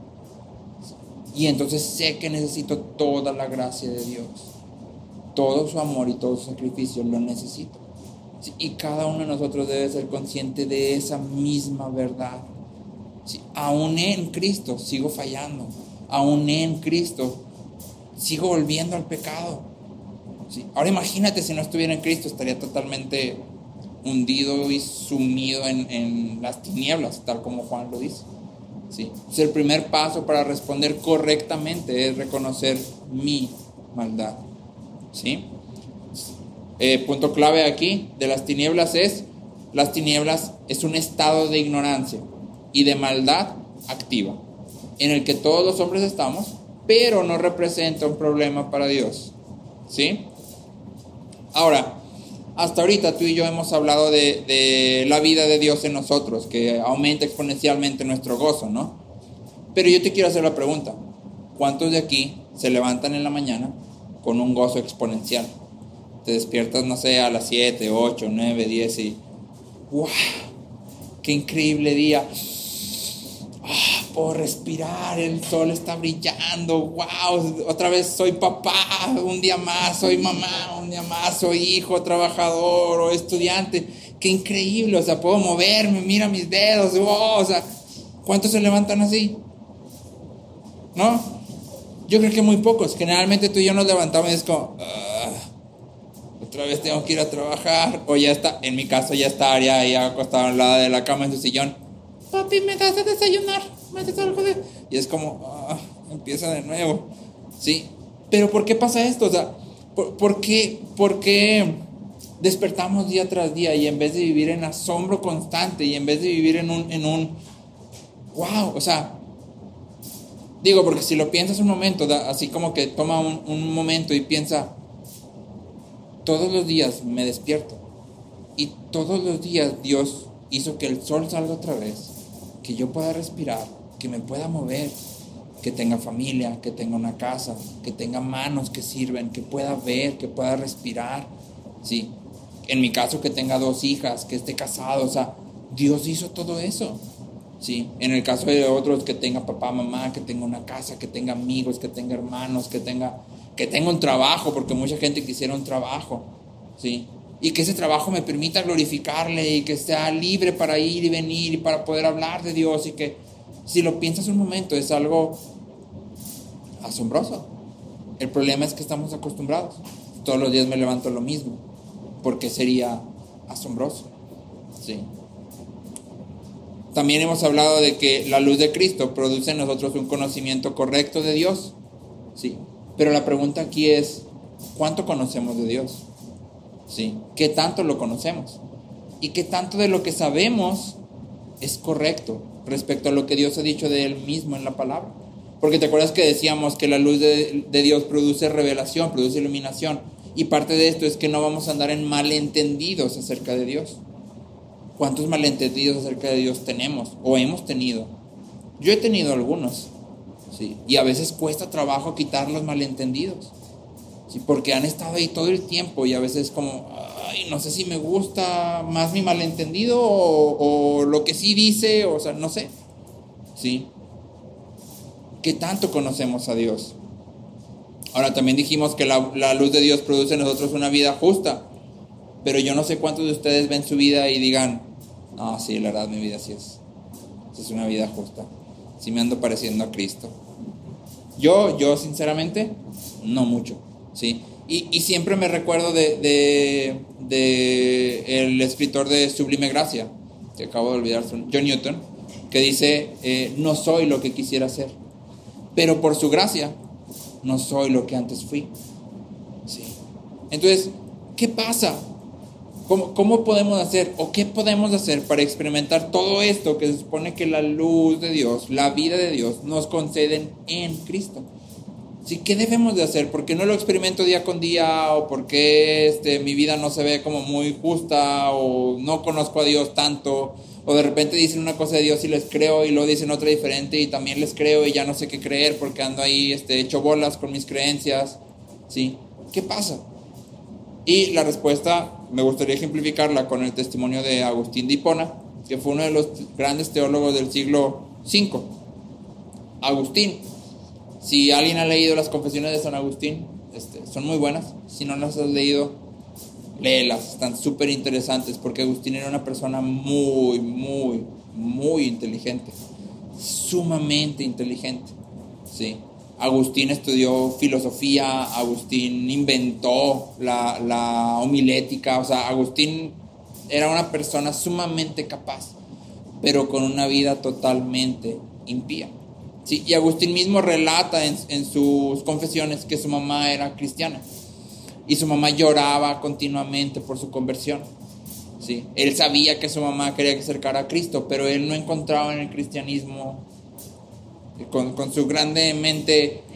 Y entonces sé que necesito toda la gracia de Dios. Todo su amor y todo su sacrificio lo necesito. ¿Sí? Y cada uno de nosotros debe ser consciente de esa misma verdad. ¿Sí? Aún en Cristo sigo fallando. Aún en Cristo sigo volviendo al pecado. Sí. Ahora imagínate si no estuviera en Cristo, estaría totalmente hundido y sumido en, en las tinieblas, tal como Juan lo dice. Sí. Entonces, el primer paso para responder correctamente es reconocer mi maldad. ¿Sí? Eh, punto clave aquí de las tinieblas es, las tinieblas es un estado de ignorancia y de maldad activa, en el que todos los hombres estamos, pero no representa un problema para Dios, ¿sí? Ahora, hasta ahorita tú y yo hemos hablado de, de la vida de Dios en nosotros, que aumenta exponencialmente nuestro gozo, ¿no? Pero yo te quiero hacer la pregunta, ¿cuántos de aquí se levantan en la mañana con un gozo exponencial? Te despiertas, no sé, a las siete, ocho, nueve, diez y ¡wow! ¡Qué increíble día! ¡Ah, puedo respirar! El sol está brillando. ¡Wow! Otra vez soy papá, un día más, soy mamá, un día más, soy hijo, trabajador o estudiante. ¡Qué increíble! O sea, puedo moverme, mira mis dedos. ¡Wow! O sea, ¿cuántos se levantan así? ¿No? Yo creo que muy pocos. Generalmente tú y yo nos levantamos y es como, uh, otra vez tengo que ir a trabajar. O ya está, en mi caso ya estaría ahí acostado al lado de la cama en su sillón. Papi, ¿me das a desayunar? ¿Me das algo de...? Y es como, uh, empieza de nuevo. ¿Sí? Pero ¿por qué pasa esto? O sea, ¿por, por qué, por qué despertamos día tras día y en vez de vivir en asombro constante y en vez de vivir en un, en un wow, o sea, digo, porque si lo piensas un momento, da, así como que toma un, un momento y piensa, todos los días me despierto y todos los días Dios hizo que el sol salga otra vez, que yo pueda respirar, que me pueda mover, que tenga familia, que tenga una casa, que tenga manos que sirven, que pueda ver, que pueda respirar, sí, en mi caso que tenga dos hijas, que esté casado, o sea, Dios hizo todo eso. Sí, en el caso de otros que tenga papá, mamá, que tenga una casa, que tenga amigos, que tenga hermanos, que tenga, que tenga un trabajo, porque mucha gente quisiera un trabajo, ¿sí? Y que ese trabajo me permita glorificarle y que sea libre para ir y venir y para poder hablar de Dios y que, si lo piensas un momento, es algo asombroso. El problema es que estamos acostumbrados. Todos los días me levanto lo mismo, porque sería asombroso, ¿sí? También hemos hablado de que la luz de Cristo produce en nosotros un conocimiento correcto de Dios, sí. Pero la pregunta aquí es, ¿cuánto conocemos de Dios? Sí. ¿Qué tanto lo conocemos? ¿Y qué tanto de lo que sabemos es correcto respecto a lo que Dios ha dicho de Él mismo en la palabra? Porque te acuerdas que decíamos que la luz de, de Dios produce revelación, produce iluminación. Y parte de esto es que no vamos a andar en malentendidos acerca de Dios. ¿Cuántos malentendidos acerca de Dios tenemos o hemos tenido? Yo he tenido algunos, ¿sí? Y a veces cuesta trabajo quitar los malentendidos, ¿sí? Porque han estado ahí todo el tiempo y a veces como, ay, no sé si me gusta más mi malentendido o, o lo que sí dice, o sea, no sé, ¿sí? ¿Qué tanto conocemos a Dios? Ahora también dijimos que la, la luz de Dios produce en nosotros una vida justa, pero yo no sé cuántos de ustedes ven su vida y digan, no, sí, la verdad mi vida sí es, sí es una vida justa, sí me ando pareciendo a Cristo. Yo, yo sinceramente, no mucho, ¿sí? Y, y siempre me recuerdo de, de, de el escritor de Sublime Gracia, que acabo de olvidar, John Newton, que dice, eh, no soy lo que quisiera ser, pero por su gracia no soy lo que antes fui, ¿sí? Entonces, ¿qué pasa? ¿Cómo, ¿Cómo podemos hacer o qué podemos hacer para experimentar todo esto que se supone que la luz de Dios, la vida de Dios nos conceden en Cristo? ¿Sí? ¿Qué debemos de hacer? ¿Por qué no lo experimento día con día? ¿O por qué este, mi vida no se ve como muy justa? ¿O no conozco a Dios tanto? ¿O de repente dicen una cosa de Dios y les creo y luego dicen otra diferente y también les creo y ya no sé qué creer porque ando ahí este, hecho bolas con mis creencias? ¿Sí? ¿Qué pasa? Y la respuesta me gustaría ejemplificarla con el testimonio de Agustín de Hipona, que fue uno de los grandes teólogos del siglo cinco. Agustín, si alguien ha leído las Confesiones de San Agustín, este, son muy buenas. Si no las has leído, léelas, están súper interesantes, porque Agustín era una persona muy, muy, muy inteligente, sumamente inteligente, ¿sí? Agustín estudió filosofía, Agustín inventó la, la homilética, o sea, Agustín era una persona sumamente capaz, pero con una vida totalmente impía, ¿sí? Y Agustín mismo relata en, en sus confesiones que su mamá era cristiana y su mamá lloraba continuamente por su conversión, ¿sí? Él sabía que su mamá quería acercar a Cristo, pero él no encontraba en el cristianismo, con, con su grande mente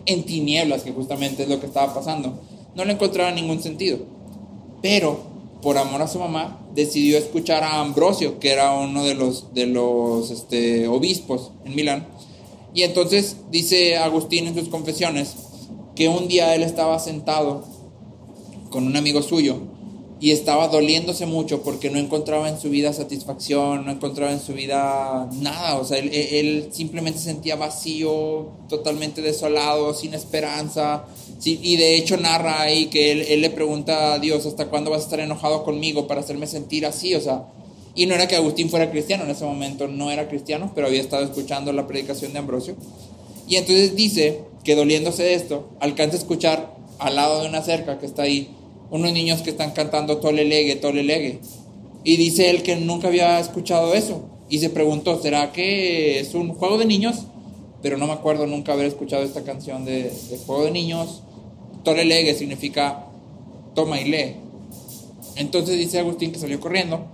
en tinieblas, que justamente es lo que estaba pasando. No le encontraba ningún sentido. Pero, por amor a su mamá, decidió escuchar a Ambrosio, que era uno de los, de los este, obispos en Milán. Y entonces dice Agustín en sus confesiones que un día él estaba sentado con un amigo suyo y estaba doliéndose mucho porque no encontraba en su vida satisfacción, no encontraba en su vida nada. O sea, él, él simplemente se sentía vacío, totalmente desolado, sin esperanza. Sí, y de hecho narra ahí que él, él le pregunta a Dios: ¿hasta cuándo vas a estar enojado conmigo para hacerme sentir así? O sea, y no era que Agustín fuera cristiano, en ese momento no era cristiano, pero había estado escuchando la predicación de Ambrosio. Y entonces dice que, doliéndose de esto, alcanza a escuchar al lado de una cerca que está ahí unos niños que están cantando Tole Lege, Tole Lege. Y dice él que nunca había escuchado eso y se preguntó: ¿será que es un juego de niños? Pero no me acuerdo nunca haber escuchado esta canción de, de juego de niños. Tole Lege significa toma y lee. Entonces dice Agustín que salió corriendo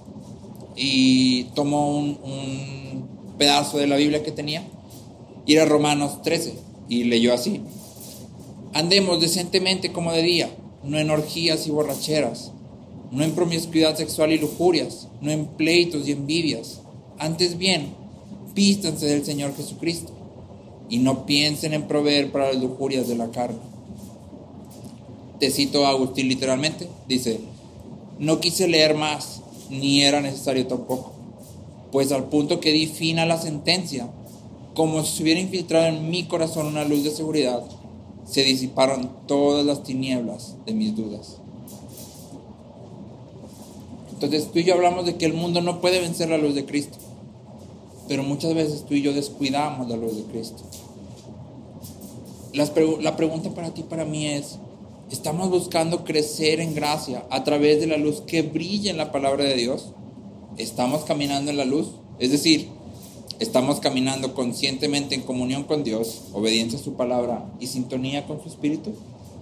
y tomó un, un pedazo de la Biblia que tenía, y era Romanos trece, y leyó así: andemos decentemente como de día, no en orgías y borracheras, no en promiscuidad sexual y lujurias, no en pleitos y envidias. Antes bien, vístanse del Señor Jesucristo y no piensen en proveer para las lujurias de la carne. Te cito a Agustín literalmente, dice: no quise leer más, ni era necesario tampoco, pues al punto que di fin a la sentencia, como si se hubiera infiltrado en mi corazón una luz de seguridad, se disiparon todas las tinieblas de mis dudas. Entonces tú y yo hablamos de que el mundo no puede vencer la luz de Cristo, pero muchas veces tú y yo descuidamos la luz de Cristo. Las pregu- la pregunta para ti, para mí es: ¿estamos buscando crecer en gracia a través de la luz que brilla en la palabra de Dios? ¿Estamos caminando en la luz? Es decir, ¿estamos caminando conscientemente en comunión con Dios, obediencia a su palabra y sintonía con su espíritu?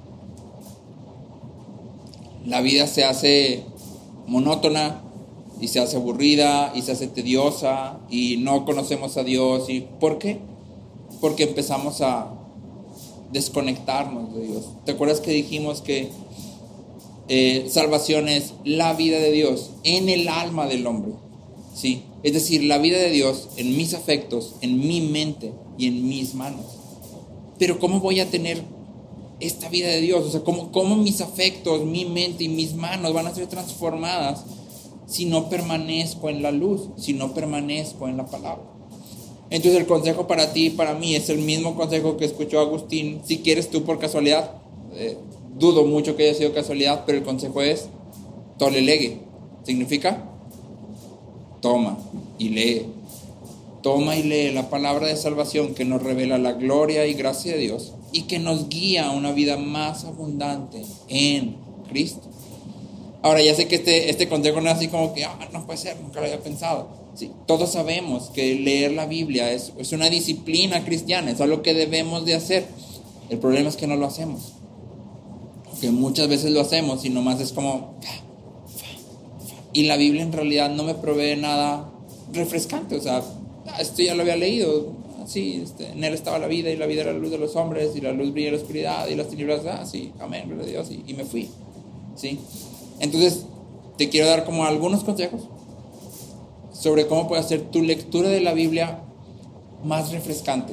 La vida se hace monótona y se hace aburrida y se hace tediosa y no conocemos a Dios. ¿Y por qué? Porque empezamos a desconectarnos de Dios. ¿Te acuerdas que dijimos que eh, salvación es la vida de Dios en el alma del hombre? ¿Sí? Es decir, la vida de Dios en mis afectos, en mi mente y en mis manos. Pero ¿cómo voy a tener esta vida de Dios? O sea, ¿cómo, cómo mis afectos, mi mente y mis manos van a ser transformadas si no permanezco en la luz, si no permanezco en la palabra? Entonces el consejo para ti y para mí es el mismo consejo que escuchó Agustín. Si quieres tú por casualidad, eh, dudo mucho que haya sido casualidad, pero el consejo es tole lege. ¿Significa? Toma y lee. Toma y lee la palabra de salvación que nos revela la gloria y gracia de Dios y que nos guía a una vida más abundante en Cristo. Ahora, ya sé que este, este consejo no es así como que ah, no puede ser, nunca lo había pensado. Sí, todos sabemos que leer la Biblia es, es una disciplina cristiana, es algo que debemos de hacer. El problema es que no lo hacemos, porque muchas veces lo hacemos y nomás es como... Y la Biblia en realidad no me provee nada refrescante. O sea, esto ya lo había leído. Sí, este, en él estaba la vida y la vida era la luz de los hombres y la luz brilla en la oscuridad y las tinieblas, ah, sí, amén, gloria a Dios, y, y me fui. ¿Sí? Entonces, te quiero dar como algunos consejos sobre cómo puedes hacer tu lectura de la Biblia más refrescante.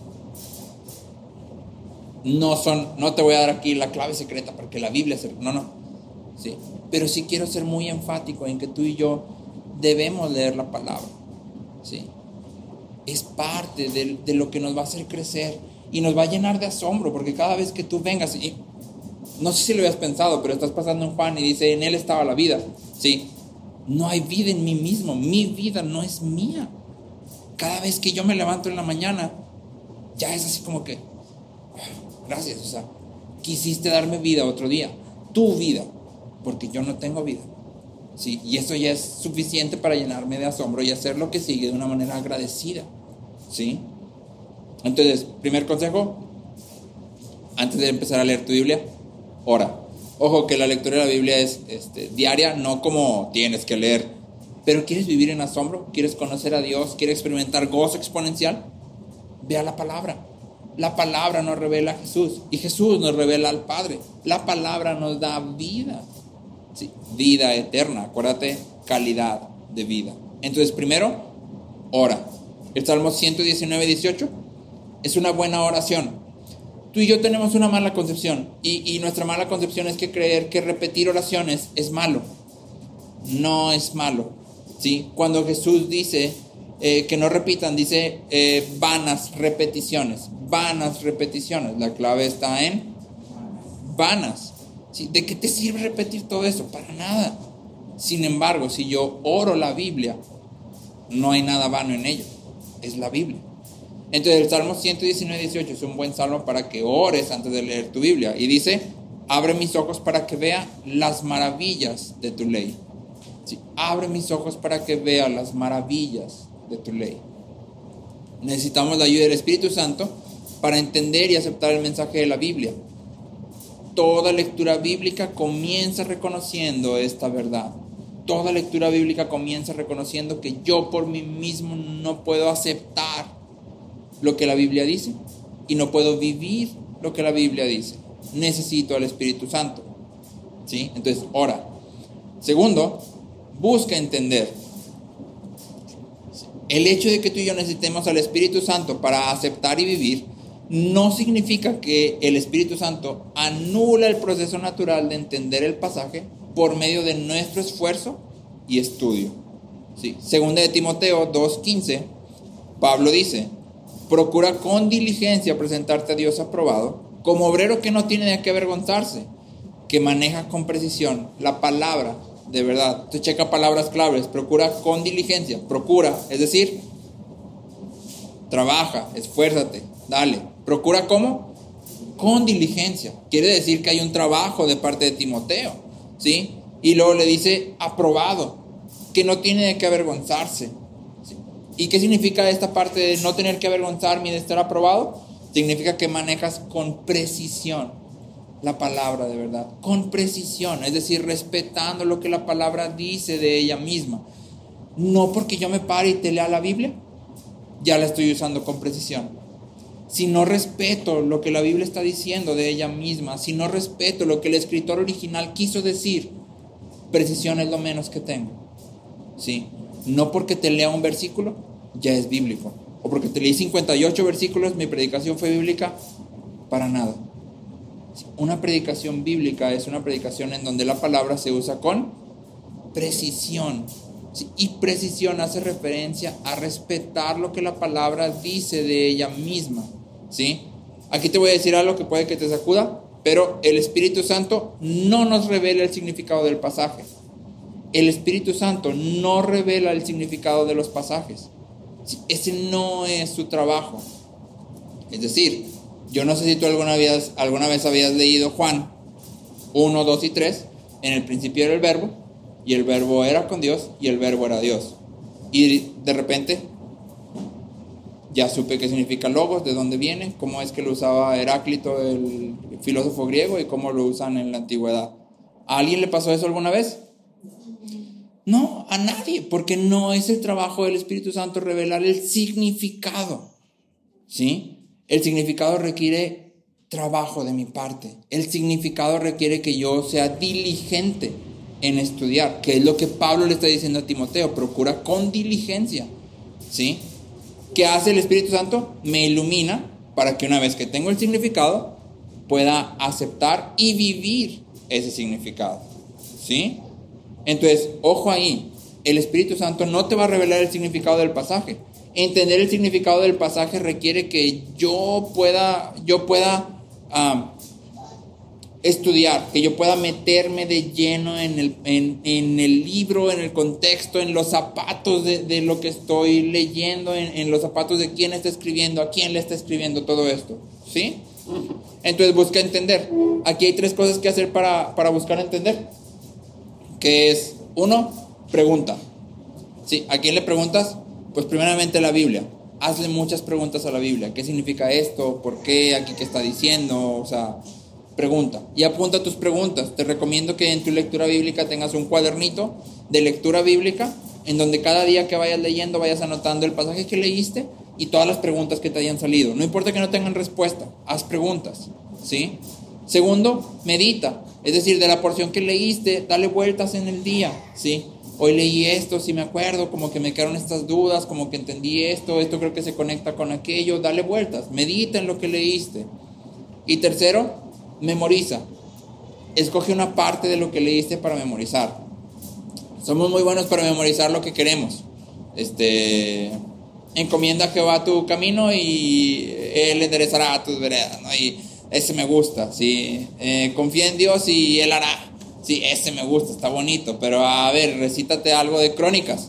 No son, no te voy a dar aquí la clave secreta para que la Biblia se... No, no. Sí. Pero sí quiero ser muy enfático en que tú y yo debemos leer la palabra. ¿Sí? Es parte de, de lo que nos va a hacer crecer y nos va a llenar de asombro, porque cada vez que tú vengas, y no sé si lo habías pensado, pero estás pasando en Juan y dice, en él estaba la vida. Sí. No hay vida en mí mismo, mi vida no es mía. Cada vez que yo me levanto en la mañana, ya es así como que, gracias, o sea, quisiste darme vida otro día, tu vida, porque yo no tengo vida. Sí, y eso ya es suficiente para llenarme de asombro y hacer lo que sigue de una manera agradecida. ¿Sí? Entonces, primer consejo, antes de empezar a leer tu Biblia, ora. Ojo que la lectura de la Biblia es este, diaria, no como tienes que leer. Pero ¿quieres vivir en asombro? ¿Quieres conocer a Dios? ¿Quieres experimentar gozo exponencial? Ve a la palabra. La palabra nos revela a Jesús y Jesús nos revela al Padre. La palabra nos da vida, sí, vida eterna. Acuérdate, calidad de vida. Entonces, primero, ora. El Salmo ciento diecinueve, dieciocho es una buena oración. Tú y yo tenemos una mala concepción y, y nuestra mala concepción es que creer que repetir oraciones es malo. No es malo, ¿sí? Cuando Jesús dice eh, que no repitan, dice eh, vanas repeticiones, vanas repeticiones. La clave está en vanas, ¿sí? ¿De qué te sirve repetir todo eso? Para nada. Sin embargo, si yo oro la Biblia, no hay nada vano en ello, es la Biblia. Entonces el Salmo ciento diecinueve, dieciocho es un buen salmo para que ores antes de leer tu Biblia. Y dice, abre mis ojos para que vea las maravillas de tu ley. Sí, abre mis ojos para que vea las maravillas de tu ley. Necesitamos la ayuda del Espíritu Santo para entender y aceptar el mensaje de la Biblia. Toda lectura bíblica comienza reconociendo esta verdad. Toda lectura bíblica comienza reconociendo que yo por mí mismo no puedo aceptar lo que la Biblia dice y no puedo vivir lo que la Biblia dice. Necesito al Espíritu Santo, ¿sí? Entonces, ora. Segundo, busca entender. El hecho de que tú y yo necesitemos al Espíritu Santo para aceptar y vivir no significa que el Espíritu Santo anula el proceso natural de entender el pasaje por medio de nuestro esfuerzo y estudio, ¿sí? Segunda de Timoteo dos quince, Pablo dice, procura con diligencia presentarte a Dios aprobado, como obrero que no tiene de qué avergonzarse, que maneja con precisión la palabra de verdad. Tú checa palabras claves, procura con diligencia, procura, es decir, trabaja, esfuérzate, dale. ¿Procura cómo? Con diligencia. Quiere decir que hay un trabajo de parte de Timoteo, ¿sí? Y luego le dice aprobado, que no tiene de qué avergonzarse. ¿Y qué significa esta parte de no tener que avergonzarme y de estar aprobado? Significa que manejas con precisión la palabra de verdad, con precisión, es decir, respetando lo que la palabra dice de ella misma. No porque yo me pare y te lea la Biblia, ya la estoy usando con precisión. Si no respeto lo que la Biblia está diciendo de ella misma, si no respeto lo que el escritor original quiso decir, precisión es lo menos que tengo, ¿sí? No porque te lea un versículo, ya es bíblico. O porque te leí cincuenta y ocho versículos, mi predicación fue bíblica. Para nada. Una predicación bíblica es una predicación en donde la palabra se usa con precisión. ¿Sí? Y precisión hace referencia a respetar lo que la palabra dice de ella misma, ¿sí? Aquí te voy a decir algo que puede que te sacuda, pero el Espíritu Santo no nos revela el significado del pasaje. El Espíritu Santo no revela el significado de los pasajes. Ese no es su trabajo. Es decir, yo no sé si tú alguna vez, alguna vez habías leído Juan uno, dos y tres. En el principio era el verbo, y el verbo era con Dios, y el verbo era Dios. Y de repente ya supe qué significa logos, de dónde viene, cómo es que lo usaba Heráclito, el filósofo griego, y cómo lo usan en la antigüedad. ¿A alguien le pasó eso alguna vez? No, a nadie, porque no es el trabajo del Espíritu Santo revelar el significado, ¿sí? El significado requiere trabajo de mi parte. El significado requiere que yo sea diligente en estudiar, que es lo que Pablo le está diciendo a Timoteo, procura con diligencia, ¿sí? ¿Qué hace el Espíritu Santo? Me ilumina para que una vez que tengo el significado, pueda aceptar y vivir ese significado, ¿sí? Entonces, ojo ahí, el Espíritu Santo no te va a revelar el significado del pasaje. Entender el significado del pasaje requiere que yo pueda, yo pueda um, estudiar, que yo pueda meterme de lleno en el, en, en el libro, en el contexto, en los zapatos de, de lo que estoy leyendo, en, en los zapatos de quién está escribiendo, a quién le está escribiendo todo esto, ¿sí? Entonces busca entender. Aquí hay tres cosas que hacer para, para buscar entender. Que es, uno, pregunta. ¿Sí? ¿A quién le preguntas? Pues primeramente a la Biblia. Hazle muchas preguntas a la Biblia. ¿Qué significa esto? ¿Por qué? ¿Aquí qué está diciendo? O sea, pregunta. Y apunta tus preguntas. Te recomiendo que en tu lectura bíblica tengas un cuadernito de lectura bíblica en donde cada día que vayas leyendo vayas anotando el pasaje que leíste y todas las preguntas que te hayan salido. No importa que no tengan respuesta, haz preguntas, ¿sí? Segundo, medita. Es decir, de la porción que leíste, dale vueltas en el día, ¿sí? Hoy leí esto, si me acuerdo, como que me quedaron estas dudas, como que entendí esto, esto creo que se conecta con aquello, dale vueltas, medita en lo que leíste. Y tercero, memoriza. Escoge una parte de lo que leíste para memorizar. Somos muy buenos para memorizar lo que queremos. Este, encomienda a Jehová tu camino y Él enderezará tus veredas, ¿no? Y ese me gusta, ¿sí? Eh, confía en Dios y Él hará. Sí, ese me gusta, está bonito. Pero a ver, recítate algo de Crónicas.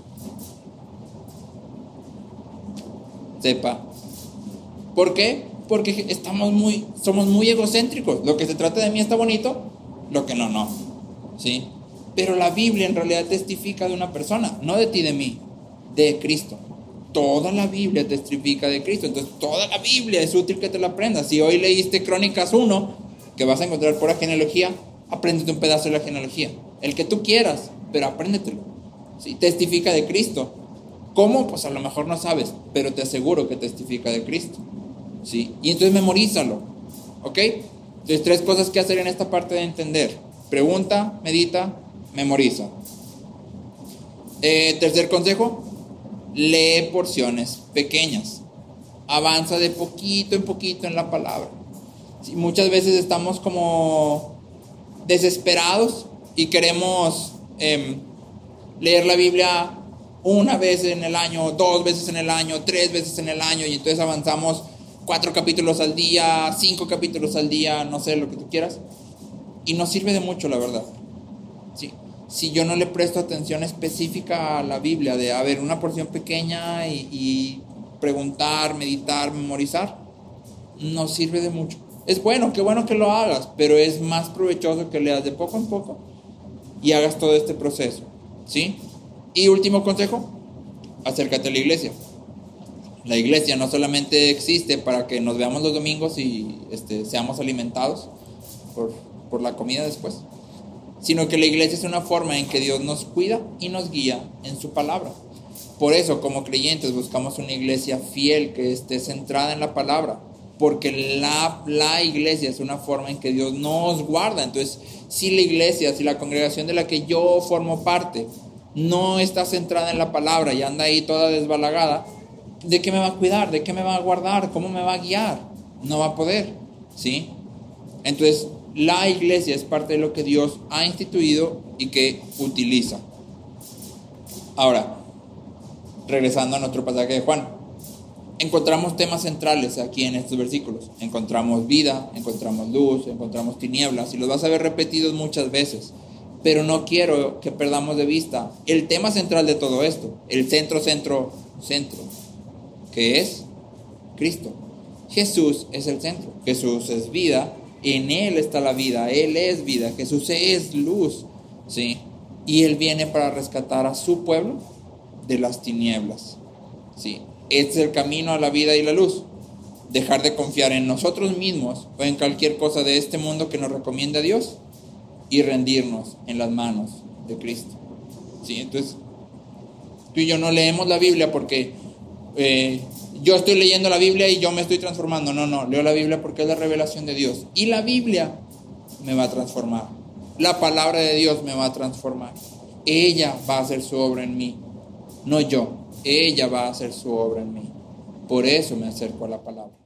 Sepa. ¿Por qué? Porque estamos muy, somos muy egocéntricos. Lo que se trata de mí está bonito, lo que no, no. ¿Sí? Pero la Biblia en realidad testifica de una persona, no de ti, de mí, de Cristo. Toda la Biblia testifica de Cristo. Entonces toda la Biblia es útil que te la aprendas. Si hoy leíste Crónicas uno, que vas a encontrar por la genealogía, apréndete un pedazo de la genealogía, el que tú quieras, pero apréndetelo. ¿Sí? Testifica de Cristo. ¿Cómo? Pues a lo mejor no sabes, pero te aseguro que testifica de Cristo. ¿Sí? Y entonces memorízalo, ¿ok? Entonces tres cosas que hacer en esta parte de entender: pregunta, medita, memoriza. Eh, tercer consejo: lee porciones pequeñas, avanza de poquito en poquito en la palabra. ¿Sí? Muchas veces estamos como desesperados y queremos eh, leer la Biblia una vez en el año, dos veces en el año, tres veces en el año, y entonces avanzamos cuatro capítulos al día, cinco capítulos al día, no sé, lo que tú quieras, y no sirve de mucho, la verdad. ¿Sí? Si yo no le presto atención específica a la Biblia, de a ver, una porción pequeña y, y preguntar, meditar, memorizar, no sirve de mucho. Es bueno, qué bueno que lo hagas, pero es más provechoso que leas de poco en poco y hagas todo este proceso, ¿sí? Y último consejo: acércate a la iglesia. La iglesia no solamente existe para que nos veamos los domingos y este, seamos alimentados por, por la comida después, sino que la iglesia es una forma en que Dios nos cuida y nos guía en su palabra. Por eso, como creyentes, buscamos una iglesia fiel que esté centrada en la palabra, porque la, la iglesia es una forma en que Dios nos guarda. Entonces, si la iglesia, si la congregación de la que yo formo parte no está centrada en la palabra y anda ahí toda desbalagada, ¿de qué me va a cuidar? ¿De qué me va a guardar? ¿Cómo me va a guiar? No va a poder, ¿sí? Entonces, la iglesia es parte de lo que Dios ha instituido y que utiliza. Ahora, regresando a nuestro pasaje de Juan, encontramos temas centrales aquí en estos versículos. Encontramos vida, encontramos luz, encontramos tinieblas, y los vas a ver repetidos muchas veces. Pero no quiero que perdamos de vista el tema central de todo esto, el centro, centro, centro, que es Cristo. Jesús es el centro. Jesús es vida, en Él está la vida, Él es vida, Jesús es luz, ¿sí? Y Él viene para rescatar a su pueblo de las tinieblas, ¿sí? Este es el camino a la vida y la luz. Dejar de confiar en nosotros mismos o en cualquier cosa de este mundo que nos recomienda Dios y rendirnos en las manos de Cristo, ¿sí? Entonces, tú y yo no leemos la Biblia porque eh, yo estoy leyendo la Biblia y yo me estoy transformando. No, no, leo la Biblia porque es la revelación de Dios. Y la Biblia me va a transformar. La palabra de Dios me va a transformar. Ella va a hacer su obra en mí, no yo. Ella va a hacer su obra en mí. Por eso me acerco a la palabra.